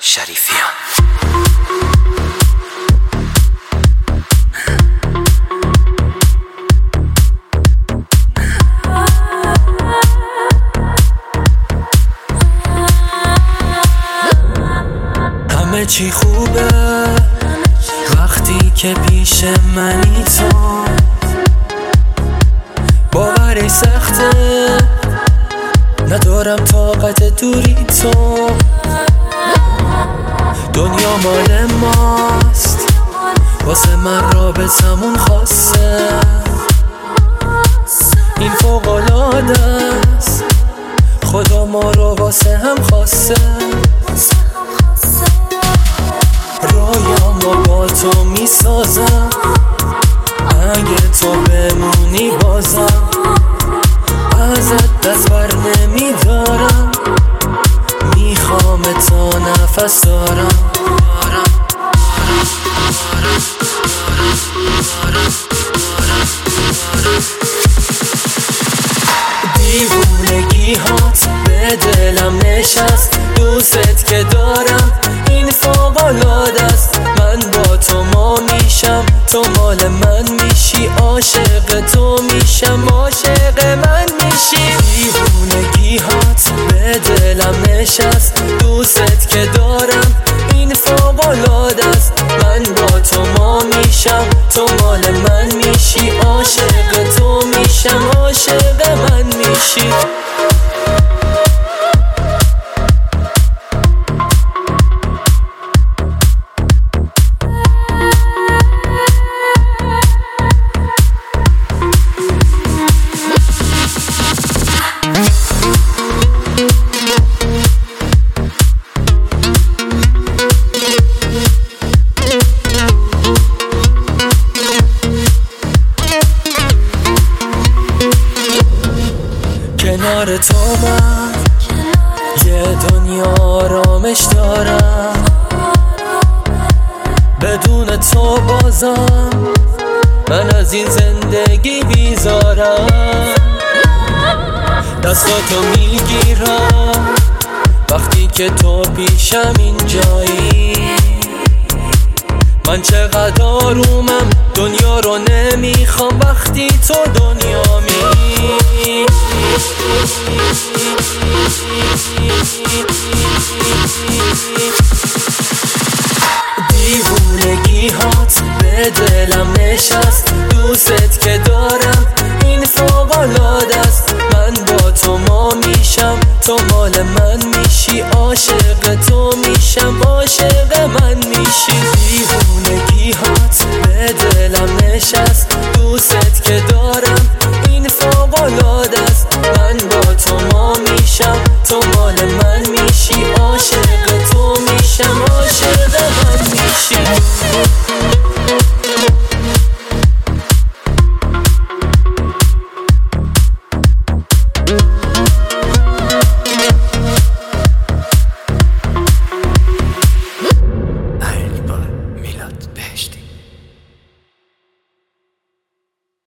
شریفیان. همه چی خوبه وقتی که پیش منی تو، باوری سخته ندارم طاقت دوری تو. دنیا مال ماست واسه من رابطمون خاصه، این فوق‌العاده است خدا ما رو واسه هم خواسته. رویامو با تو میسازم اگه تو بمونی بازم، ازت دست بر نمیدارم میخوام تا نفس دارم. دیوونگی هات به دلم نشست، دوست که دارم این فوق‌العاده است. من با تو ما میشم تو مال من میشی، عاشق تو میشم عاشق من میشی. دیوونگی هات به دلم نشست، دوست که دارم این فوق‌العاده است. من با تو ما میشم تو مال من میشی، عاشق تو میشم عاشق من میشی. کنار تو من یه دنیا آرامش دارم، بدون تو بازم من از این زندگی بیزارم. دستاتو میگیرم وقتی که تو پیشم اینجایی، من چقدر آرومم دنیا رو نمیخوام وقتی تو دنیامی. دیوونگی هات به دلم نشست، دوست که دارم این فوق‌العاده است. من با تو ما میشم تو مال من میشی، عاشق تو میشم عاشق من میشی.